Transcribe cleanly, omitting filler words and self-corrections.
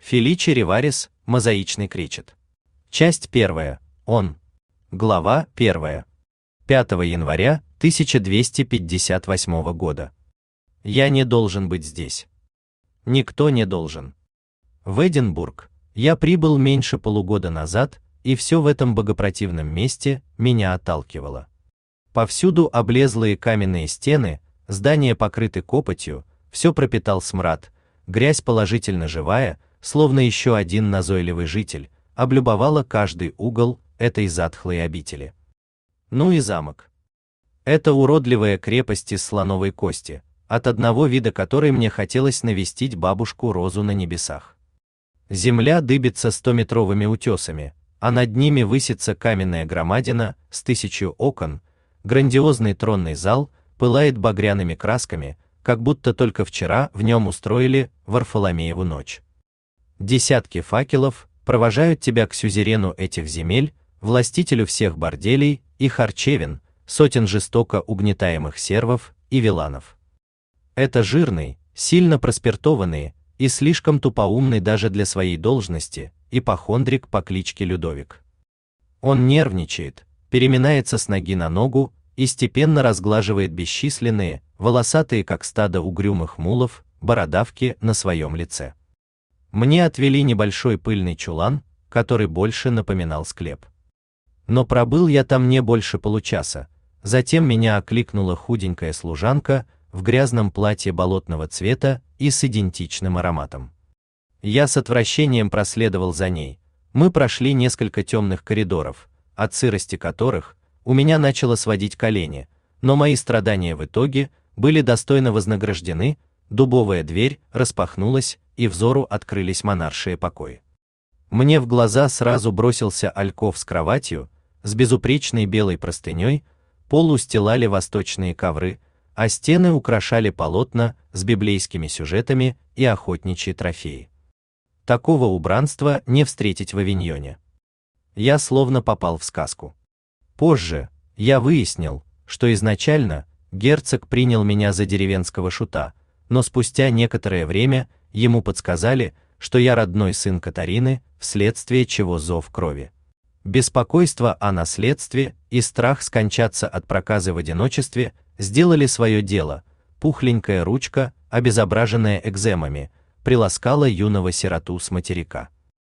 Феличи Риварис, мозаичный кречет. Часть 1. Он. Глава 1. 5 января 1258 года. Я не должен быть здесь. Никто не должен. В Эдинбург я прибыл меньше полугода назад, и все в этом богопротивном месте меня отталкивало. Повсюду облезлые каменные стены, здания покрыты копотью, все пропитал смрад, грязь положительно живая, словно еще один назойливый житель, облюбовала каждый угол этой затхлой обители. Ну и замок. Это уродливая крепость из слоновой кости, от одного вида которой мне хотелось навестить бабушку Розу на небесах. Земля дыбится 100-метровыми утесами, а над ними высится каменная громадина с 1000 окон, грандиозный тронный зал пылает багряными красками, как будто только вчера в нем устроили Варфоломееву ночь. Десятки факелов провожают тебя к сюзерену этих земель, властителю всех борделей и харчевин, сотен жестоко угнетаемых сервов и виланов. Это жирный, сильно проспиртованный и слишком тупоумный даже для своей должности ипохондрик по кличке Людовик. Он нервничает, переминается с ноги на ногу и степенно разглаживает бесчисленные, волосатые как стадо угрюмых мулов, бородавки на своем лице. Мне отвели небольшой пыльный чулан, который больше напоминал склеп. Но пробыл я там не больше получаса, затем меня окликнула худенькая служанка в грязном платье болотного цвета и с идентичным ароматом. Я с отвращением проследовал за ней. Мы прошли несколько темных коридоров, от сырости которых у меня начало сводить колени, но мои страдания в итоге были достойно вознаграждены, дубовая дверь распахнулась, и взору открылись монаршие покои. Мне в глаза сразу бросился альков с кроватью, с безупречной белой простыней, пол устилали восточные ковры, а стены украшали полотна с библейскими сюжетами и охотничьи трофеи. Такого убранства не встретить в Авиньоне. Я словно попал в сказку. Позже я выяснил, что изначально герцог принял меня за деревенского шута, но спустя некоторое время ему подсказали, что я родной сын Катарины, вследствие чего зов крови. Беспокойство о наследстве и страх скончаться от проказы в одиночестве сделали свое дело. Пухленькая ручка, обезображенная экземами, приласкала юного сироту с материка.